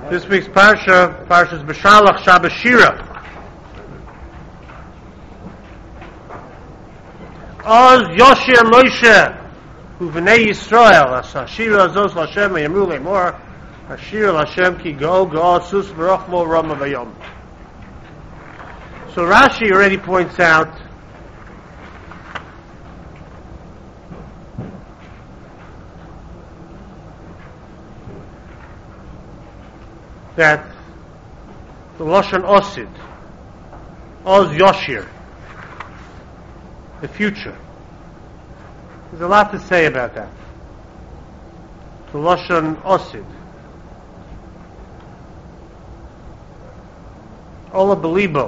This week's parsha, Parshas B'Shalach Shabbos Shira. Oz Yoshir Moshe Uvenei Yisrael Ashira Azos Lashem Yamru Lemor Ashira Lashem Ki Go Sus V'Rochmo Rama Vayom. So Rashi already points out that the Lashon Osid, Oz Yoshir, the future. There's a lot to say about that. The Lashon Osid. Ola Belibo.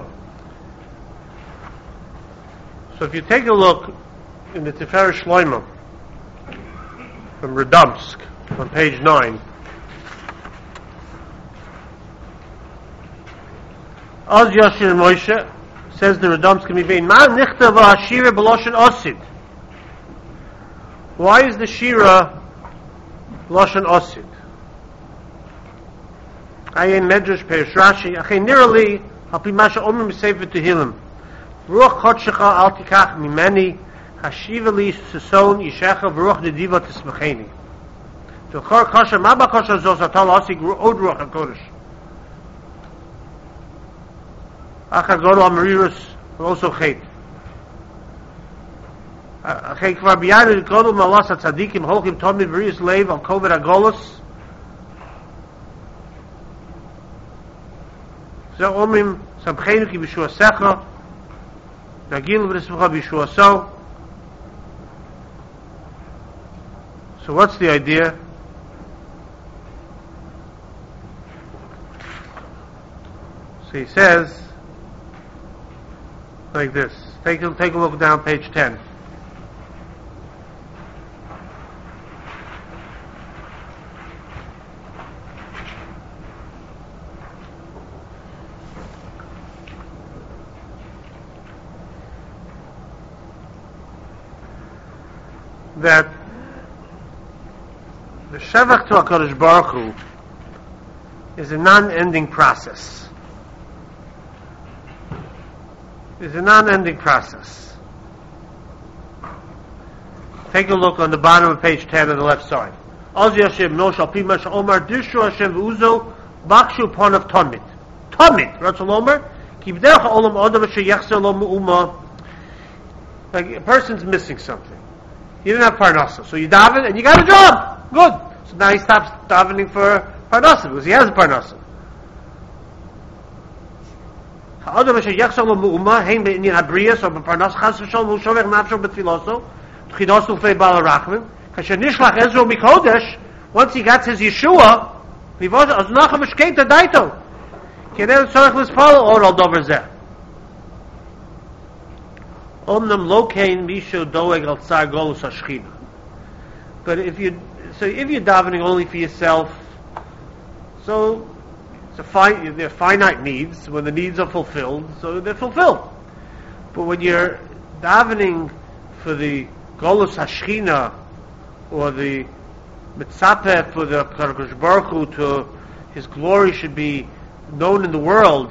So if you take a look in the Tiferet Shloimo from Radomsk on page 9, Oz Yoshir Moshe says the Radomsk can be vain. Ma nichtav hashira b'loshen osid. Why is the shira loshen osid? Ayin medrash perish Rashi. Achay nirali al pi masha omer m'sefer tehillim. Ruach chodshecha al tikach mimeni hashiva li seson yishecha v'ruach nediva tismecheni. V'chor kasha ma b'kasha zos atal asik od ruach hakodesh. Achagol Amarirus also chait. Achei kvar biyad kodol malas tzadikim holchim tomid v'rius leiv al kovet agolos. So omim samchenu ki b'shua secha nagil v'rismucha b'shua so. So what's the idea? So he says like this. Take a look down page 10. That the Shevach to HaKadosh Baruch Hu is a non-ending process. It's a non-ending process. Take a look on the bottom of page 10 on the left side. Oz Yashem no shal pi masha omar dishu Hashem v'uzo bakshu ponav tomid. Tomid, Ratzal Omer, ki b'derech ha'olam odam asher yachzer lo me'uma. Like a person's missing something. He didn't have parnasa, so you daven and you got a job. Good. So now he stops davening for parnasa because he has a parnasa. Adam asher yachzor lo me'uma hein be'inyan habriya so b'parnas chas v'sholom hu shovech nafsho b'tfiloso tchidosu fei bal harachmim kasher nishlach Ezra mikodesh once he got his Yeshua v'voz az nacham v'shkeita daito k'nei tzorech l'spalo or al dover zeh omnam lo kein mishu doeg al tzar golus hashchina. But if you're davening only for yourself, so they're finite needs. When the needs are fulfilled, so they're fulfilled. But when you're davening for the Golus Hashchina or the Mitzapeh for the Kadosh Baruch Hu to His glory should be known in the world,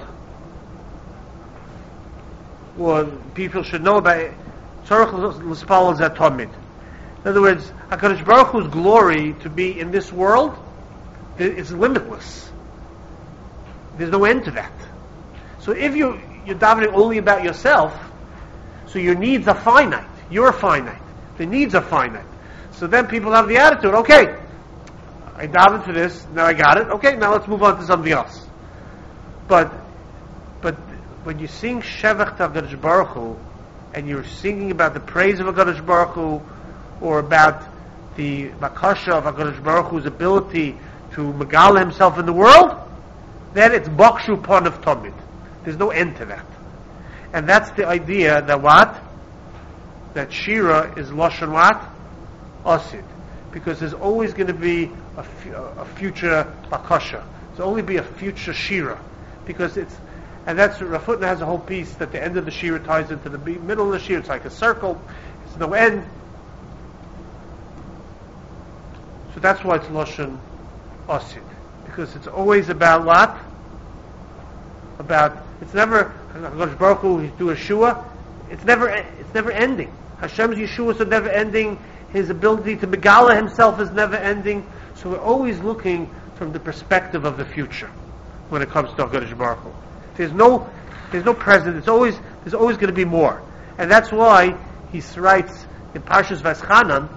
or people should know about it, Tzorech l'spalel zeh tomid. In other words, HaKadosh Baruch Hu's glory to be in this world is limitless. There's no end to that. So if you're davening only about yourself, so your needs are finite. You're finite. The needs are finite. So then people have the attitude, okay, I davened for this, now I got it, okay, now let's move on to something else. But when you sing Shevach to HaKadosh Baruch Hu, and you're singing about the praise of HaKadosh Baruch Hu, or about the Bakasha of HaKadosh Baruch Hu's ability to megala himself in the world, then it's Bakshu Ponav Tomid. There's no end to that. And that's the idea that what? That Shira is Lashon what? Osid. Because there's always going to be a future Bakasha. There's only be a future Shira. Because and that's, Rafutna has a whole piece that the end of the Shira ties into the middle of the Shira. It's like a circle. It's no end. So that's why it's Lashon Osid. Because it's always about what? It's never HaKadosh Baruch Hu do Yeshua. It's never ending. Hashem's Yeshua is never ending. His ability to Megala himself is never ending. So we're always looking from the perspective of the future when it comes to HaKadosh Baruch Hu. There's no present. There's always going to be more. And that's why he writes in Parshas Veschanan.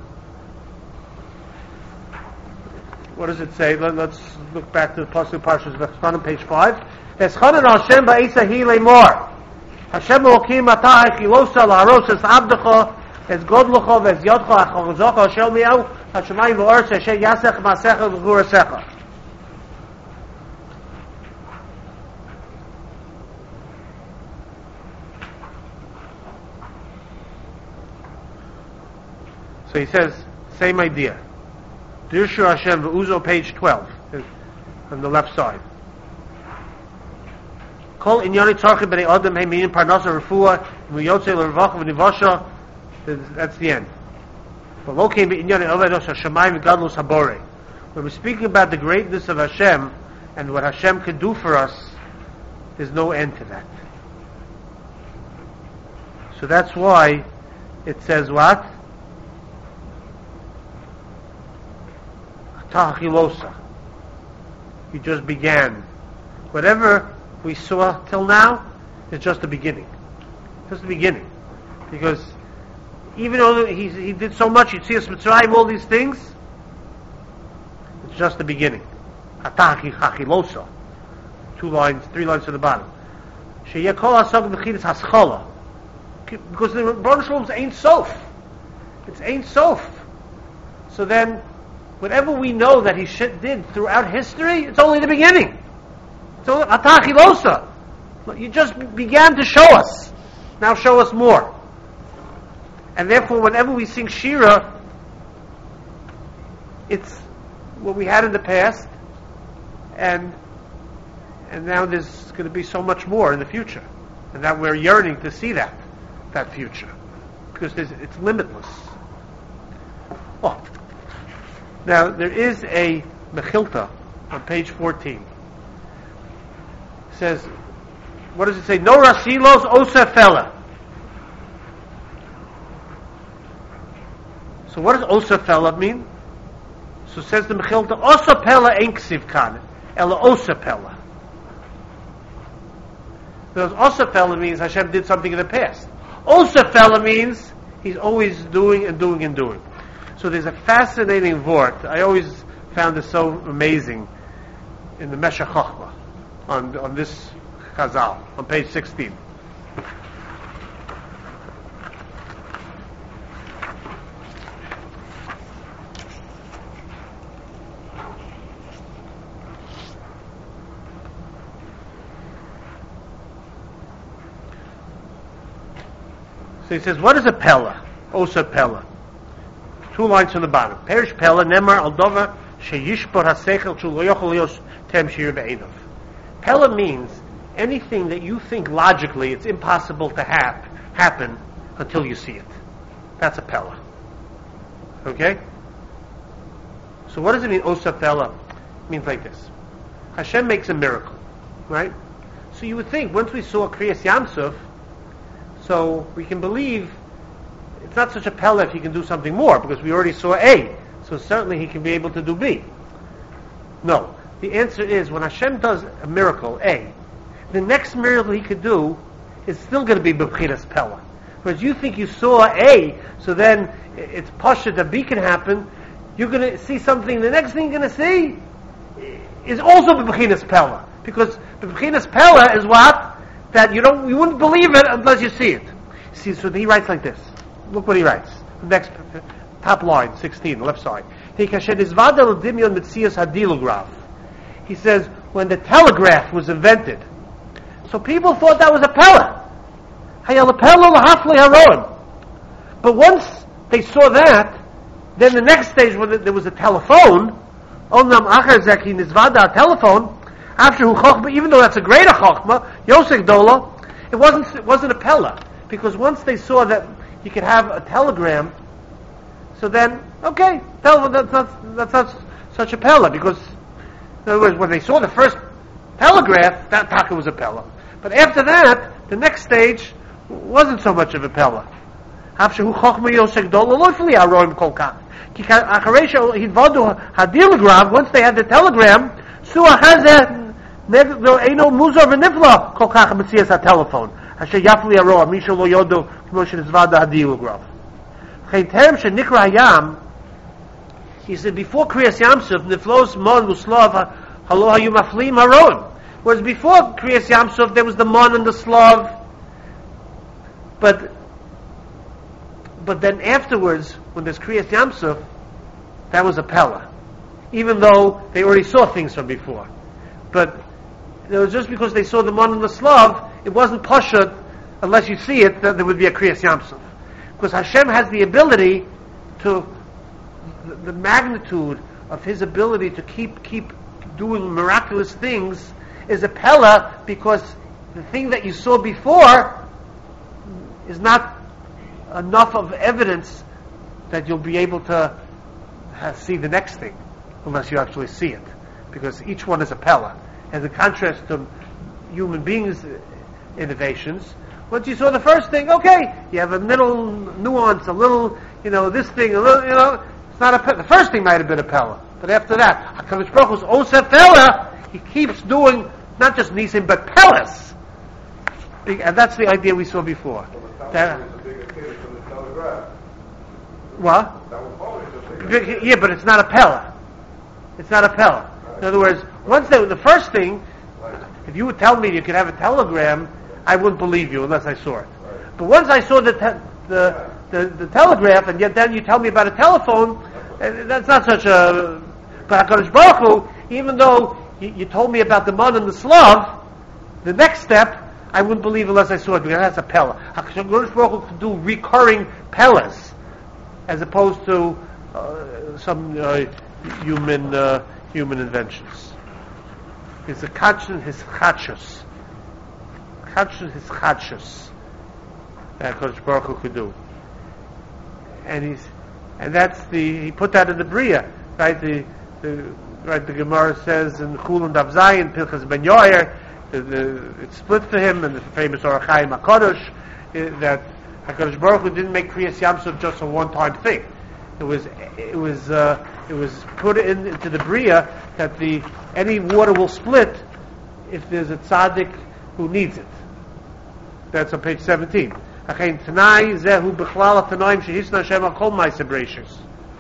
What does it say? Let's look back to the Pasuk Parshas Veschanan, page 5. Veschanan Hashem ba'esahi le'mor. Hashem Elokim atah echilosa la'aros es abdecha es godlocha v'es yodcha acharozocha shel mi'au hashemayim v'oretz asher yasech ma'asecha v'churasecha. So he says, same idea. Dirshu Hashem v'uzo, page 12, on the left side. Kol inyani tzarchim b'nei adam heim minim parnasa refuah v'yotze l'revacha v'nivasha. That's the end. When we're speaking about the greatness of Hashem and what Hashem can do for us, there's no end to that. So that's why it says what? Tachilosa. He just began. Whatever we saw till now is just the beginning. Just the beginning. Because even though he did so much, you see us Mitzrayim, all these things, it's just the beginning. Tachilosa. 3 lines to the bottom. Because the Baruch Shalom's Ein Sof. It's Ein Sof. So then, whatever we know that he did throughout history, it's only the beginning. So Atachilosa. You just began to show us. Now show us more. And therefore, whenever we sing Shira, it's what we had in the past, and now there's going to be so much more in the future, and that we're yearning to see that future, because it's limitless. Oh. Now, there is a Mechilta on page 14. It says, what does it say? No Rasilos Osefela. So what does Osefela mean? So says the Mechilta, Osefela ain't ksiv kan, ela Osefela. Because Osefela means Hashem did something in the past. Osefela means he's always doing and doing and doing. So there's a fascinating vort. I always found this so amazing in the Meshech Chochmah on this Chazal on page 16. So he says, what is a Pella? Osa Pella. 2 lines from the bottom. Perish Pella Nemar al Dover Sheyishbor HaSeichel Shu Lo Yochel Yos Tem Shir Be'enav. Pella means anything that you think logically it's impossible to happen until you see it. That's a Pella. Okay? So what does it mean, Osa Pella? It means like this. Hashem makes a miracle, right? So you would think, once we saw Kriyas Yamsuf, so we can believe it's not such a Pella if he can do something more, because we already saw A, so certainly he can be able to do B. No. The answer is, when Hashem does a miracle, A, the next miracle he could do is still going to be B'chinas Pella. Whereas you think you saw A, so then it's Pasha that B can happen, you're going to see something, the next thing you're going to see is also B'chinas Pella. Because B'chinas Pella is what? That you wouldn't believe it unless you see it. See, so he writes like this. Look what he writes. Next, top line, 16, left side. He says, when the telegraph was invented, so people thought that was a Pella. But once they saw that, then the next stage when there was a telephone, telephone, after Chochmah, even though that's a greater Chochmah, Yosef Dola, it wasn't a Pella. Because once they saw that you could have a telegram, so then, okay, that's not such a Pella, because In other words, when they saw the first telegraph, that taka was a pella. But after that, the next stage wasn't so much of a pella. Once they had the telegram, telephone. He said, before Kriyas Yamsuf, Niflos Mon Muslav Halo Hayu Maflim Haron. Whereas before Kriyas Yamsuf, there was the Mon and the Slav. But then afterwards, when there's Kriyas Yamsuf, that was a Pella. Even though they already saw things from before. But it was just because they saw the Mon and the Slav, it wasn't Pashut, unless you see it, that there would be a Kriyas Yamsuf. Because Hashem has the ability to, the magnitude of His ability to keep doing miraculous things is a Pella, because the thing that you saw before is not enough of evidence that you'll be able to see the next thing, unless you actually see it. Because each one is a Pella. As a contrast to human beings' innovations, once you saw the first thing, okay, you have a little nuance, a little, this thing, a little, it's not a Pella. The first thing might have been a Pella. But after that, HaKadosh Baruch Hu's Oseh Pella, He keeps doing not just Nisim, but Pellas. And that's the idea we saw before. What? Yeah, but it's not a Pella. It's not a Pella. In other words, the first thing, if you would tell me you could have a telegram, I wouldn't believe you unless I saw it. But once I saw the telegraph, and yet then you tell me about a telephone, that's not such a... But HaKadosh Baruch Hu, even though you told me about the Mon and the Slav, the next step, I wouldn't believe unless I saw it, because that's a Pella. HaKadosh Baruch Hu could do recurring Pellas, as opposed to some human inventions. It's a Kachon, his Chachos. Kachon, his Chachos. That HaKadosh Baruch Hu could do. And he put that in the Bria, right? The Gemara says in Chulun Daf Zayin, Pinchas ben Yair, it's split for him, and the famous Orach Chaim HaKadosh, that HaKadosh Baruch Hu didn't make Kriyas Yamsuf just a one-time thing. It was put into the Bria that any water will split if there's a tzaddik who needs it. That's on page 17. Achein Tanai Zehu B'chlal HaTanoim Shehisna Hashem HaKol Ma'aseh Bereishis.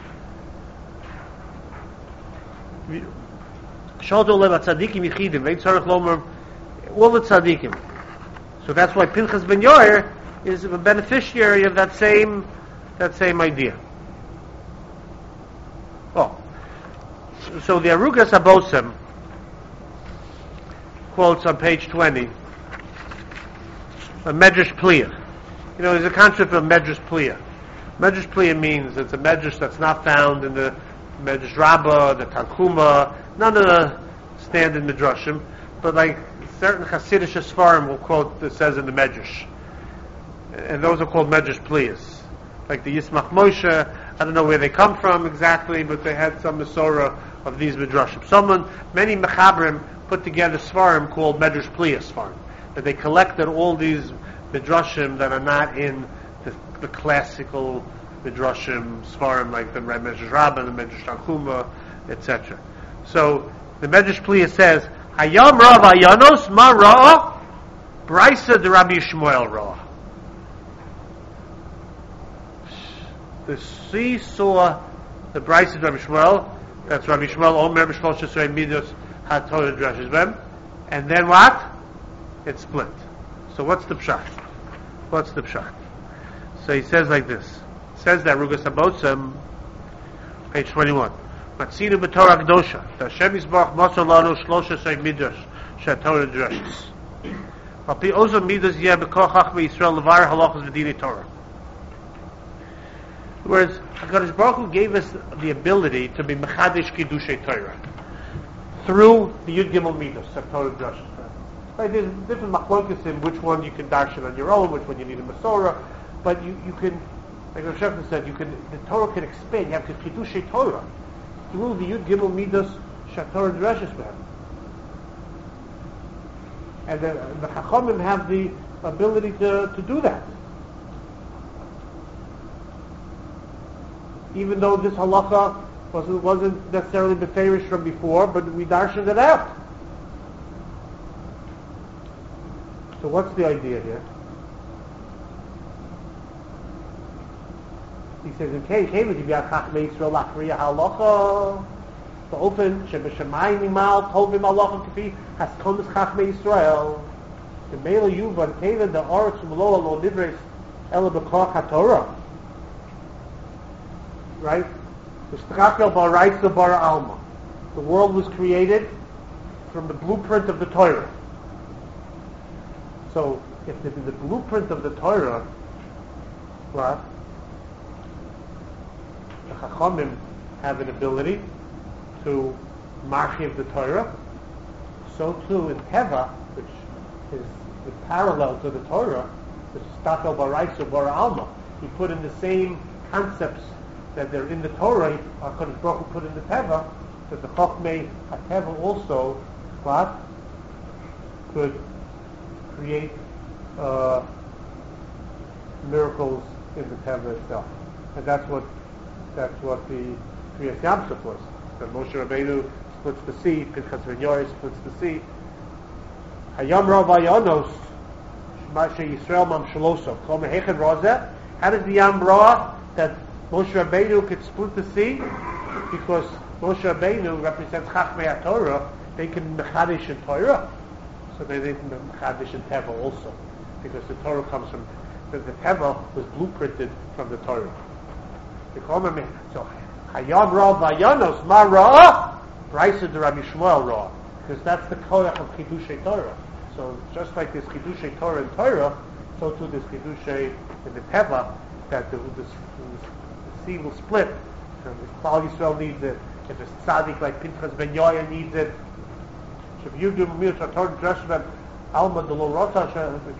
Shaldo Lev HaTzadikim Yichidim Vein Tzarech Lomer all the tzadikim. So that's why Pinchas ben Yair is a beneficiary of that same idea. Oh, so the Arugas Abosem quotes on page 20 a Medrash Pliya. There's a concept of Medrash Pliya. Medrash Pliya means it's a Medrash that's not found in the Medrash Rabbah, the Tanchuma, none of the standard Midrashim, but like certain Hasidic Sfarim will quote that says in the Medrash. And those are called Medrash Pliyas. Like the Yismach Moshe, I don't know where they come from exactly, but they had some Masorah of these Midrashim. Many Mechabrim put together Sfarim called Medrash Pliyas Sfarim. That they collected all these Midrashim that are not in the classical Midrashim Sfarim, like the Medrash Rabbah, the Medrash Tanchuma, etc. So the Medrash Pliya says, Hayam Rav Ayanos Ma Ra'ah Braisa de Rabbi Shmuel Ra'ah. The sea saw the Braisa de Rabbi Shmuel. That's Rabbi Shmuel Omer Rabbi Shmuel Shesrei Midos HaTorah Drashis Bem. And then what? It split. So what's the pshat? So he says like this. It says that Rugas Abosem, page 21. Matzinu b'Torah Kedosha. The Hashem Yisbarach Mosor Lanu Shlosha Sei Midrash Shetorah Drashis. Api Ozo Midrash Yeh B'Koch Chachmei Yisrael Levar Halachos V'Dinei Torah. Whereas HaKadosh Baruch Hu gave us the ability to be Mechadish Kiddushay Torah through the Yud Gimel Midos Shetorah Drashis. Right, there's different machlokas in which one you can darshan on your own, which one you need a Masorah, but you can, like Rav Shefner said, the Torah can expand. You have Kiddushay Torah through the Yud Gimel Midos Shator Dreshes Behem. And the Chachamim have the ability to do that. Even though this halacha wasn't necessarily beferish from before, but we darshaned it out. So what's the idea here? He says, in case if you have Chachmei Yisrael Lachriya halacha, the open Shebeshamayim Imal Tovim halacha Kafi has Thomas Chachmei Yisrael. The Mela Yuvan Kevin the Oretz Umelola Lo Nivres Ela B'Koach HaTorah. Right? The world was created from the blueprint of the Torah. So, if this is the blueprint of the Torah, what? The Chachamim have an ability to marchiv the Torah. So too in Teva, which is the parallel to the Torah, which is Stachel Baraisa Bara Alma. He put in the same concepts that they're in the Torah, HaKadosh Baruch Hu put in the Teva, that the Chochmei HaTeva also, what? Could create miracles in the Teva itself. And that's what the Kriyas Yamsuf was. That Moshe Rabbeinu splits the sea, Pinchas ben Yair splits the sea. Hayam Rav Ayanos, Shmashe Yisrael Mam Shalosov. Kol Mehechet Razeh. How does the Yam Ra that Moshe Rabbeinu could split the sea? Because Moshe Rabbeinu represents Chachmei HaTorah. They can mechadish in Torah, so they can mechadish in Teva also, because the Torah comes from the Teva was blueprinted from the Torah. So Hayam Ra Vayanos Ma Ra Brisa de Rabbi Shmuel Ra, because that's the koyach of Chidushei Torah. So just like this Chidushei Torah in Torah, so too this Chidushei in the Teva, that the sea will split. So if Klal Yisrael needs it, if it's tzaddik like Pinchas ben Yair needs it, if you do Mir Torah Dreshvan Alma de Lo Rota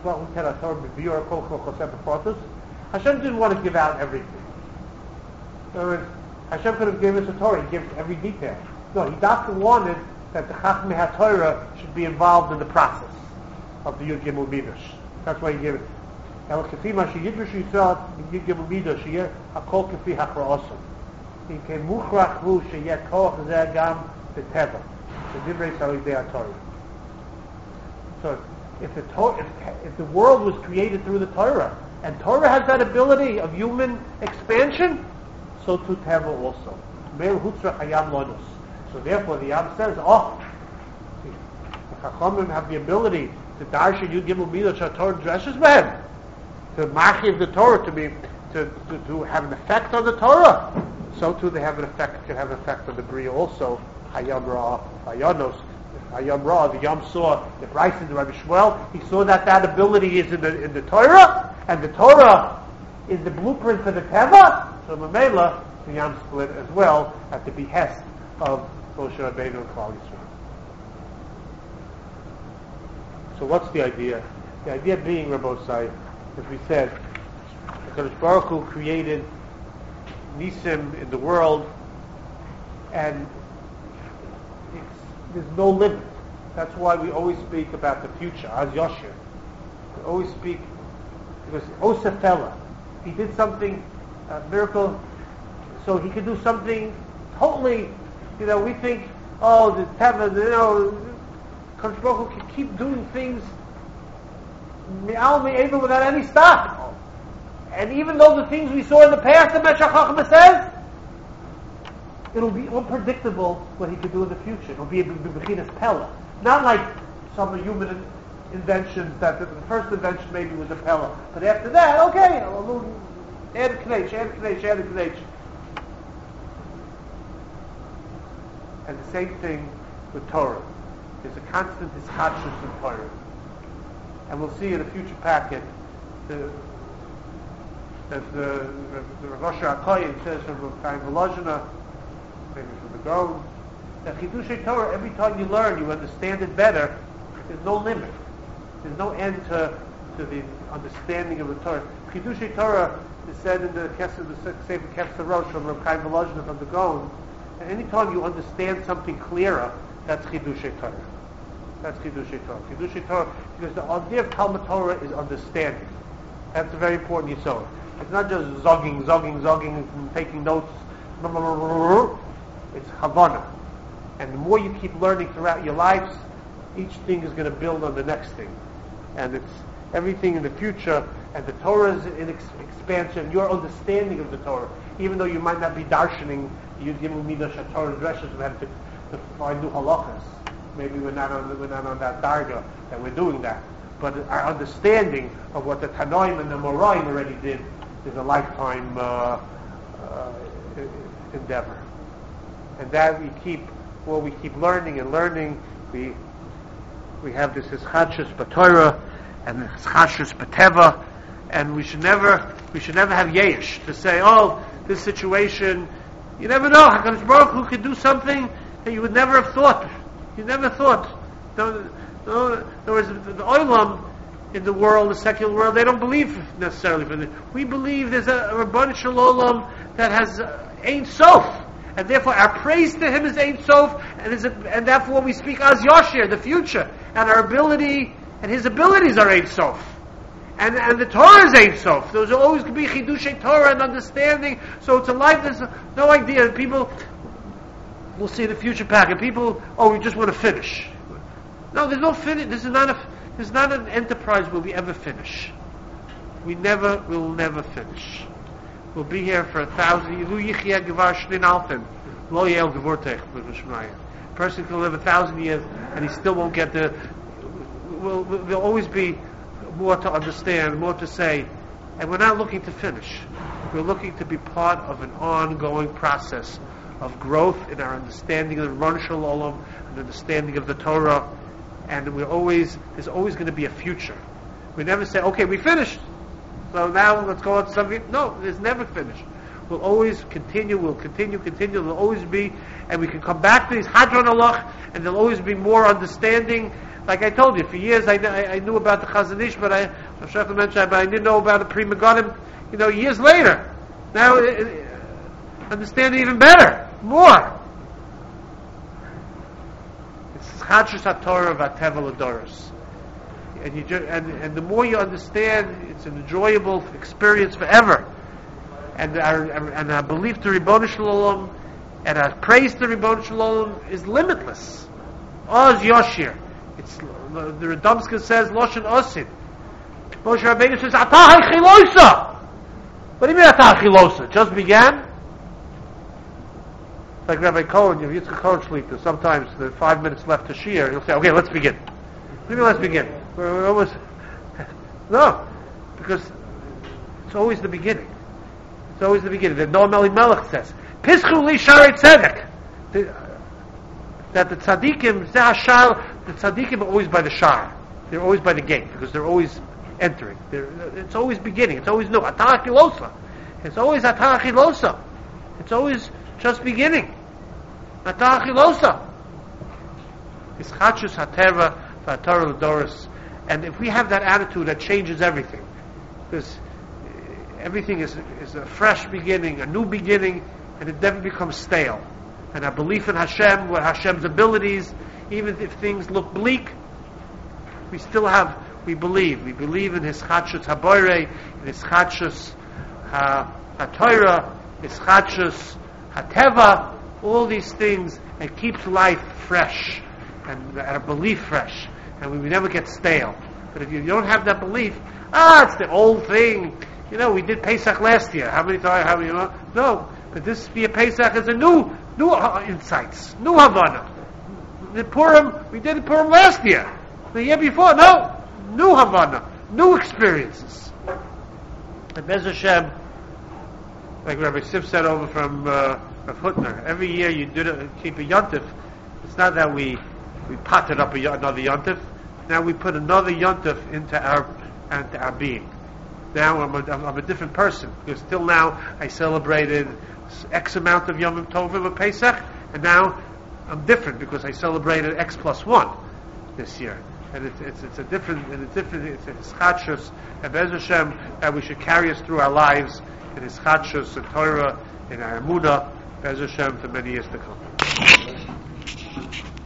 Hashem didn't want to give out everything. In other words, Hashem could have given us a Torah, he gave every detail. No, he doctor wanted that the Chachmei HaTorah should be involved in the process of the Yud Gimel Midrash. That's why he gave it. El Kafima Sheyidrish Yisrael Yud Gimel Midrash Sheyeh Hakol Kafi Hachra'osim. He came Muchrach Hu Sheyeh Koach Zeh Gam B'Teva. The Divrei Salidei HaTorah. So if the world was created through the Torah, and Torah has that ability of human expansion, so too Teva also. Meil Hutzra Hayam Lonus. So therefore the Yam says, the Chachamim have the ability to darshan Yud Gimel Midrash Torah Dreshes Behem, to machiv the Torah, to have an effect on the Torah. So too they have an effect, can have an effect on the Bria also. Hayam Ra Vayanos. Hayam Ra, the Yam saw the Brisa in the Rabbi Shmuel. He saw that ability is in the Torah, and the Torah is the blueprint for the Teva. So Mamela, the Yam split as well at the behest of Moshe Rabbeinu and Klal Yisrael. So what's the idea? The idea being, Rabbosai, as we said, HaKadosh Baruch Hu created Nisim in the world, and there's no limit. That's why we always speak about the future, Az Yoshir. We always speak, because Osefela, he did something, a miracle, so he could do something totally, we think, the Teva, Kadosh Baruch Hu can keep doing things even without any stop. And even though the things we saw in the past, the Meshach Chachma says, it'll be unpredictable what he could do in the future. It'll be a bechinas pella. Not like some human inventions that the first invention maybe was a pella. But after that, okay, a little add a knetch. And the same thing with Torah. There's a constant hischadshus in Torah. And we'll see in a future packet that the Rav Asher HaKohen says from Rav Chaim Volozhiner, maybe from the Gaon, that Chidushei Torah, every time you learn, you understand it better, there's no limit. There's no end to the understanding of the Torah. Chidushei Torah is said in the Sefer Kesef Rosh from Rav Chaim Volozhiner from the Gaon, And anytime you understand something clearer, that's Chidushei Torah. That's Chidushei Torah. Chidushei Torah, because the idea of Talmud Torah is understanding. That's a very important yisod. It's not just zogging, and taking notes. It's Havana. And the more you keep learning throughout your lives, each thing is going to build on the next thing. And it's everything in the future, and the Torah is in expansion. Your understanding of the Torah, even though you might not be darshaning, you're giving me the Torah dresses and have to find new halachas. Maybe we're not on that darga that we're doing that. But our understanding of what the Tanoim and the Moraim already did is a lifetime endeavor. And that we keep learning and learning. We have this Hischadshus B'Torah and Hischadshus B'Teva, and we should never have yesh to say, oh, this situation, you never know, HaKadosh Baruch Hu could do something that you would never have thought. You never thought. In other words, the Olam in the world, the secular world, they don't believe necessarily for this. We believe there's a Rabban Shalom that has Ein Sof. And therefore our praise to Him is Ein Sof, and therefore we speak Az Yoshir, the future, and our ability, and His abilities are Ein Sof. And the Torah is Ein Sof. Those are always going to be Chidushei Torah and understanding. So it's a life, there's no idea. People, we'll see the future pack, and people, we just want to finish. No, there's no finish. This is not an enterprise where we ever finish. We'll never finish. We'll be here for 1,000 years. A person can live 1,000 years and he still won't get there'll always be more to understand, more to say, and we're not looking to finish. We're looking to be part of an ongoing process of growth in our understanding of the Ron Shalom and understanding of the Torah, and there's always going to be a future. We never say, okay, we finished, so now let's go on to something. No, it's never finished. We'll always continue, there'll always be, and we can come back to these Hadron Allah, and there'll always be more understanding. Like I told you, for years I knew about the Chazon Ish, but I didn't know about the Pri Megadim, years later. Now, understand it even better, more. It's Chadshus HaTorah V'Teva L'Doros. And the more you understand, it's an enjoyable experience forever. And our belief to Ribono Shel Olam and our praise to Ribono Shel Olam is limitless. Oz Yoshir. The Radomska says Loshen Osid. Moshe Rabbeinu says Atah Chilosa. What do you mean Atah Chilosa? Just began? Like Rabbi Cohen, Yitzchak Cohen Shlita, sometimes the 5 minutes left to Shir, he'll say, okay, let's begin. What do you mean let's begin? We're almost... No, because it's always the beginning. It's always the beginning. The Noam Elimelech says, Pischu li Sharei Tzedek. That the tzaddikim, the tzaddikim are always by the shar. They're always by the gate, because they're always entering. It's always beginning. It's always new. Atah Chilosa. It's always Atah Chilosa. It's always just beginning. Atah Chilosa. It's Chadshus HaTeva V'Torah L'Doros. And if we have that attitude, that changes everything. Because everything is a fresh beginning, a new beginning, and it never becomes stale. And our belief in Hashem, what Hashem's abilities, even if things look bleak, we believe. We believe in His Chadshus HaBorei, in His Chadshus HaTorah, His Chadshus HaTeva, all these things, and keeps life fresh, and our belief fresh, and we never get stale. But if you don't have that belief, it's the old thing. We did Pesach last year. How many times? No. But this year Pesach is a new insights, new Havana. The Purim, we did Purim last year. The year before, no. New Havana, new experiences. And Bez Hashem, like Rabbi Sif said over from Rav Hutner, every year you keep a yontif. It's not that we potted up another yontif. Now we put another yontif into our being. Now I'm a different person, because till now I celebrated X amount of Yom Tovim of Pesach, and now I'm different because I celebrated X plus 1 this year. And it's a different, it's Chadshus, and Be'ez Hashem, that we should carry us through our lives in His Chadshus and Torah, in our Emunah, Bez Hashem for many years to come.